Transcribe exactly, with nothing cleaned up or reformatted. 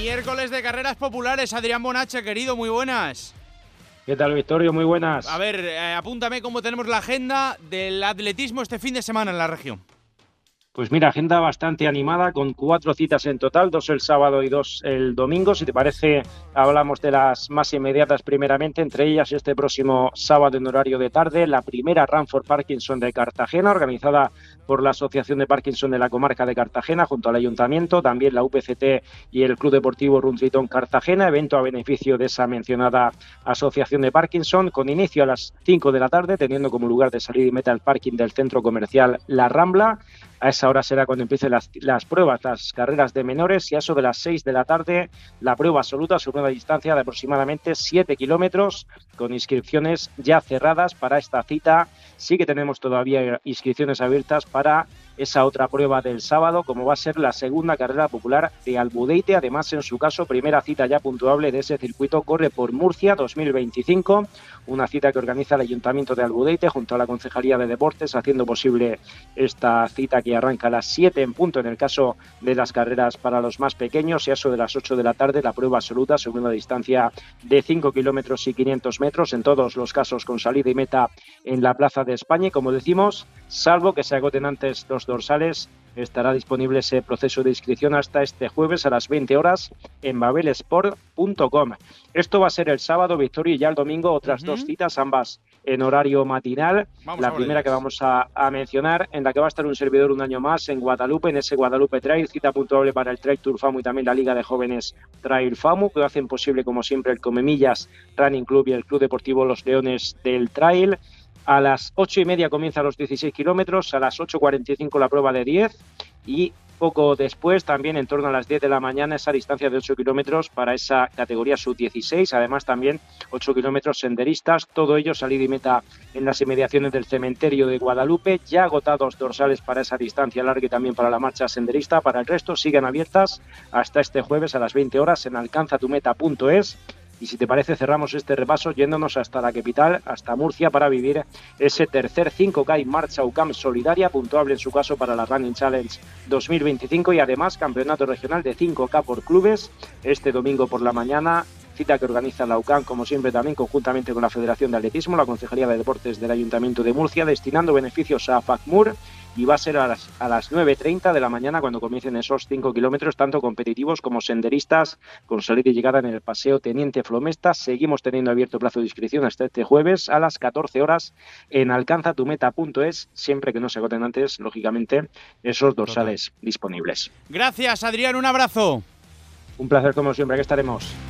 Miércoles de carreras populares. Adrián Bonache, querido, muy buenas. ¿Qué tal, Victorio? Muy buenas. A ver, eh, apúntame cómo tenemos la agenda del atletismo este fin de semana en la región. Pues mira, agenda bastante animada con cuatro citas en total, dos el sábado y dos el domingo. Si te parece, hablamos de las más inmediatas primeramente, entre ellas este próximo sábado en horario de tarde, la primera Run for Parkinson de Cartagena, organizada por la Asociación de Parkinson de la Comarca de Cartagena junto al Ayuntamiento, también la U P C T y el Club Deportivo Run Triton Cartagena, evento a beneficio de esa mencionada Asociación de Parkinson, con inicio a las cinco de la tarde, teniendo como lugar de salida y meta el parking del centro comercial La Rambla. A esa hora será cuando empiecen las, las pruebas, las carreras de menores, y a eso de las seis de la tarde la prueba absoluta sobre una distancia de aproximadamente siete kilómetros, con inscripciones ya cerradas para esta cita. Sí que tenemos todavía inscripciones abiertas para esa otra prueba del sábado, como va a ser la segunda carrera popular de Albudeite. Además, en su caso, primera cita ya puntuable de ese circuito, corre por Murcia dos mil veinticinco, una cita que organiza el Ayuntamiento de Albudeite junto a la Concejalía de Deportes, haciendo posible esta cita que arranca a las siete en punto en el caso de las carreras para los más pequeños, y a eso de las ocho de la tarde la prueba absoluta sobre una distancia de cinco kilómetros y quinientos metros, en todos los casos con salida y meta en la Plaza de España. Y como decimos, salvo que se agoten antes los dorsales, estará disponible ese proceso de inscripción hasta este jueves a las veinte horas en babelsport punto com. Esto va a ser el sábado, Victoria, y ya el domingo otras uh-huh. dos citas, ambas en horario matinal. Vamos la primera que vamos a, a mencionar, en la que va a estar un servidor un año más en Guadalupe, en ese Guadalupe Trail, cita puntuable para el Trail Tour FAMU y también la Liga de Jóvenes Trail FAMU, que hacen posible, como siempre, el Comemillas Running Club y el Club Deportivo Los Leones del Trail. A las ocho y media comienza los dieciséis kilómetros, a las ocho cuarenta y cinco la prueba de diez, y poco después, también en torno a las diez de la mañana, esa distancia de ocho kilómetros para esa categoría sub dieciséis, además también ocho kilómetros senderistas, todo ello salida y meta en las inmediaciones del cementerio de Guadalupe. Ya agotados dorsales para esa distancia larga y también para la marcha senderista. Para el resto siguen abiertas hasta este jueves a las veinte horas en alcanza tu meta punto es. Y si te parece, cerramos este repaso yéndonos hasta la capital, hasta Murcia, para vivir ese tercer cinco K y marcha U C A M solidaria, puntuable en su caso para la Running Challenge dos mil veinticinco, y además campeonato regional de cinco K por clubes este domingo por la mañana. Cita que organiza la U C A M, como siempre, también conjuntamente con la Federación de Atletismo, la Concejalía de Deportes del Ayuntamiento de Murcia, destinando beneficios a FACMUR, y va a ser a las, a las nueve treinta de la mañana cuando comiencen esos cinco kilómetros, tanto competitivos como senderistas, con salida y llegada en el Paseo Teniente Flomesta. Seguimos teniendo abierto plazo de inscripción hasta este jueves a las catorce horas en alcanza tu meta punto es, siempre que no se agoten antes, lógicamente, esos dorsales Total. disponibles. Gracias, Adrián, un abrazo. Un placer como siempre, aquí estaremos.